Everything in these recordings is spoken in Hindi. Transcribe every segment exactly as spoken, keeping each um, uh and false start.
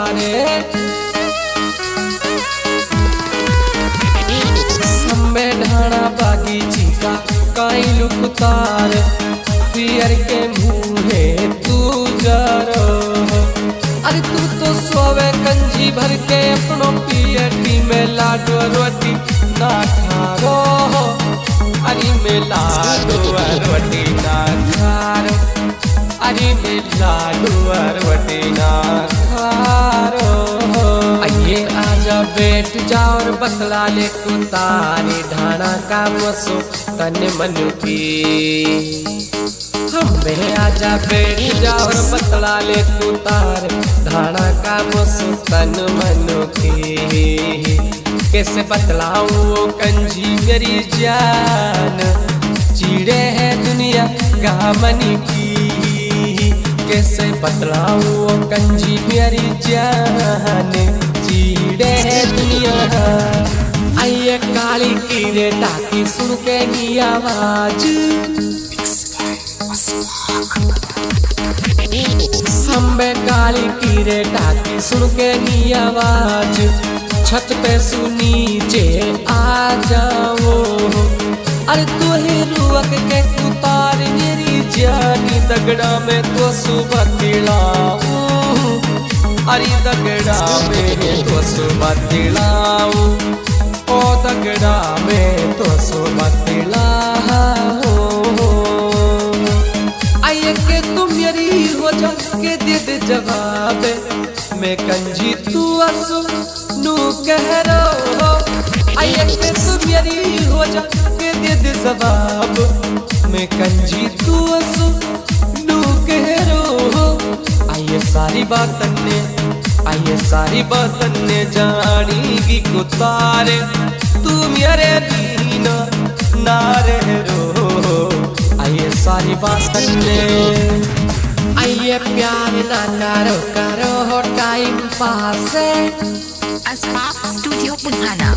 तारे संबे ढाणा बागीची का काई लुक तार पियर के मुँहे तू जरो। अरे तू तो सोवे कंजी भर के अपनो पियटी में लाडो रोटी ना खारो। अरे में लाडो रोटी ना खारो। अरे में लाडो रोटी ना खारो। आइए आजा बैठ जाओ और बतला ले तू तारी ढाणा का मसो तन मन की। हमें आजा बैठ जाओ और बतला ले तू तार ढाणा का मसो तन मन की। कैसे बतलाऊं वो कंजी मेरी जान चीड़े है दुनिया गामनी की। कैसे बतलाऊं वो कंजी मेरी जान चीड़े है दुनिया। आइए काली की रे टाकी सुन के नी आवाज हम्बे काली की रे टाकी सुन के नी आवाज छत पे सुनी चे आ जाओ। अरे तू ही रुक के उतार मेरी जानी दगड़ा में तो सुबह दिलाऊं। अरे दगड़ा में तो सुबह दिलाऊं। ओ दगड़ा में तो सुबह दिलाऊं। आइए के तुम मेरी हो जा के दे दे जवाब मैं कंजी तू असु नू कह रो। आइए के तुम मेरी हो जा के दे दे जवाब मैं कंजी तू असु नू कह रो। आइए सारी बातन ने आइए सारी बातन ने जानेगी कुतारे तू मेरे बिना ना रह रो। आइए सारी बातन ने आइए प्यार ना करो करो टाइम पास स्टूडियो पुराना।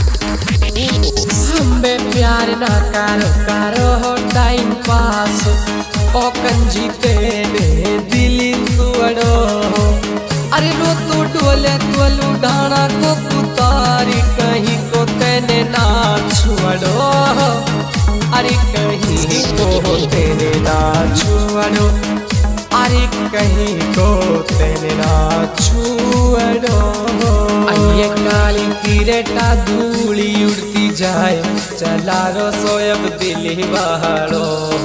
हम्बे प्यार ना करो करो टाइम पास ओ कंजी तेरे दिली तुअड़ो। अरे लो तू डोले तोलू ढाणा को कुतारी कहीं को तेने ना छुअड़ो। अरे कहीं को तेने ना छुअड़ो। अरे कहीं को तेने ना छुअड़ो। आइए काली की रेटा धूली उड़ती जाए चला रो सोयब दिली बहाड़ो।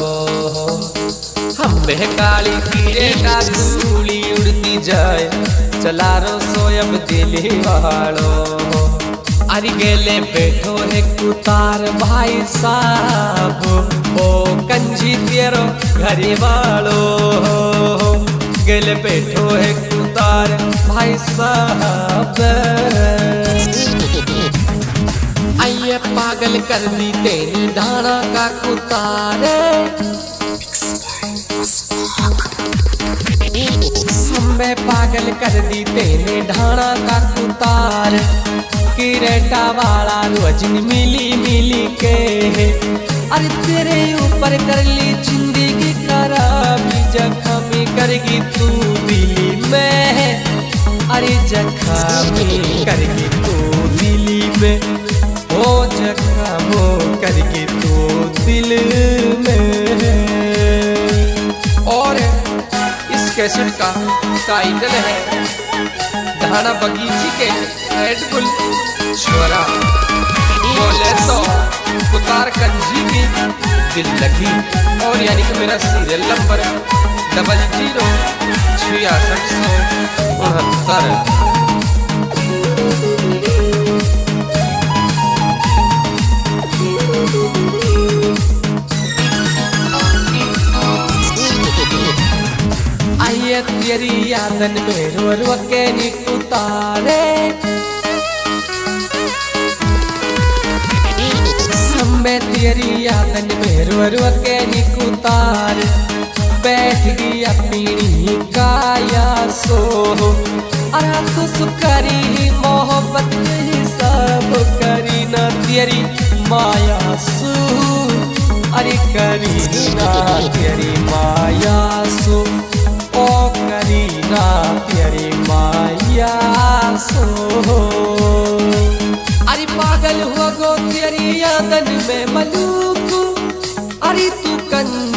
हमें काली की रेटा धूली उड़ती जाए चला रो सोयब दिली बहाड़ो। अरे गेले बैठो है कुतार भाई साहब ओ कंजी तेरो घरे वालो। गेले बैठो है कुतार भाई साहब। आइए पागल कर दी तेरी ढाणा का कुतारे। हमें पागल कर दी तेरे ढाणा का कुतार किरेटा वाला रोज मिली मिली के। अरे तेरे ऊपर कर ली जिंदगी खराबी जख्मी करेगी तू दिली में। अरे जख्मी करेगी तू दिली में ओ जख्मो करेगी तू दिल में। और इस कैसेट का टाइटल है ढाणा बगीची के हेडफुल छोरा। बोले तो कुतार कंजी की दिल लगी। और यानी कि मेरा सीरियल नंबर डबल जीरो छियासठ सौ उनहत्तर। आइए तेरी यादन में रो रो के नी कुतारे। हमें तेरी यादन में रो रो के नी कुतार बैठ गया पीणी काया सो। अरे तू सुकरी मोहब्बत ही सब करी ना तेरी माया सू। अरे करी ना तेरी माया सू ओ करी ना तेरी माया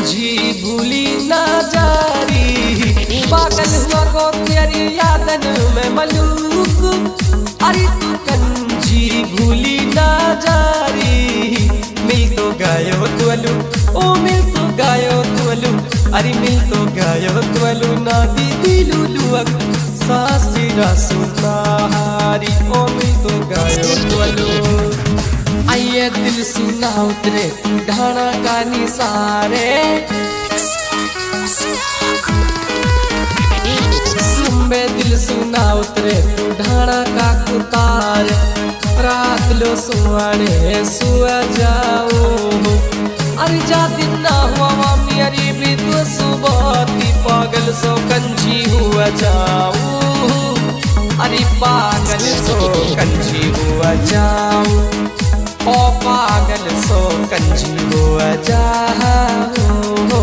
कंजी भूली ना जारी पागल हुआ को तेरी यादन में मलूक अरे तू कंजी भूली ना जारी मिल तो गायो तुअलू ओ मिल तो गायो तुअलू अरे मिल तो गायो तुअलू ना दी दिलू लुअक सासिरा सुनारी ओ मिल तो गायो तुअलू आइए दिल सुना उतरे ढाना का निसारे लंबे दिल सुना उतरे ढाना का कुतार रात लो सुहाने सुआ जाओ अरे जा दिन ना हुआ मामी अरे भी तो सुबह पागल सो कंजी हुआ जाओ अरे पागल सो कंजी हुआ जाओ ओ पागल सो कंजी हुआ जाओ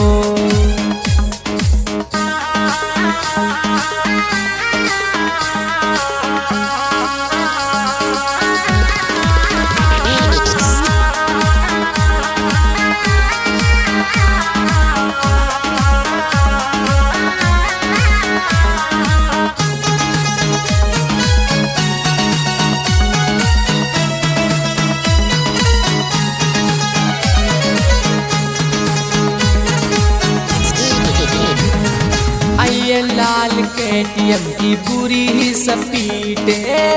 लाल केटीएम की पूरी ही सपीटे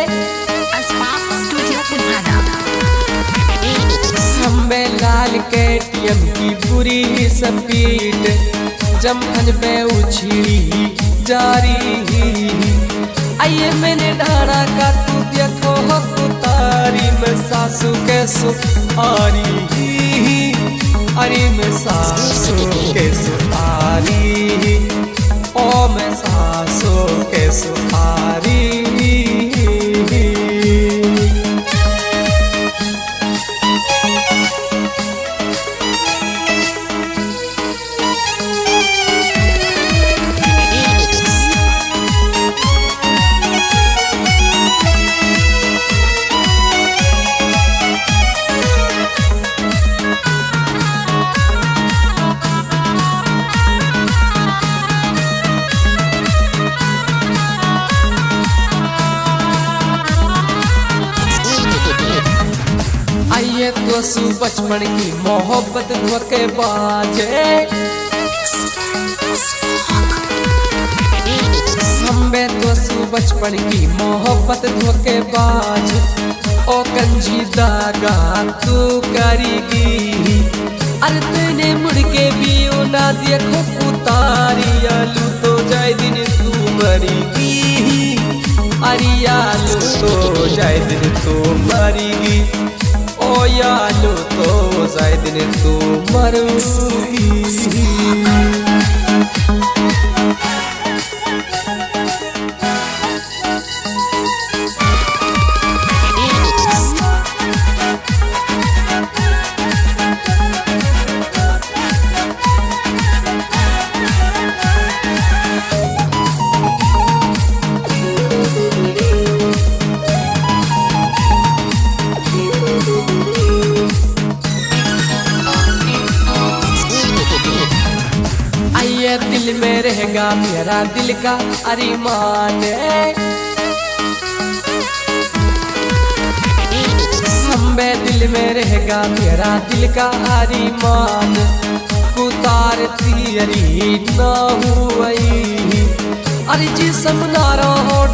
हम्बे लाल केटीएम की पूरी ही सपीट जमखन पे उछली जारी आइए मैंने ढाड़ा का तू देखो कुतारी में सासू के सुपारी अरे मैं सासू के सुपारी ओ मैं सासू के सुपारी आइए तो सु बचपन की मोहब्बत धोखे बाजे हम्बे तो सु बचपन की मोहब्बत धोखे बाज ओ कंजी दागा तू करेगी अरे तूने मुड़ के भी ओ ना देखो कुतारी आलू तो जाए दिन तू मरेगी अरे आलू तो जाए दिन तू मरेगी ओ यालू तो जाए दिन तू मरूगी दिल में रहेगा मेरा दिल का अरमान हम्बे दिल में रहेगा मेरा दिल का अरमान कुतार तियरी ना हुई अरे जिसम ना रहो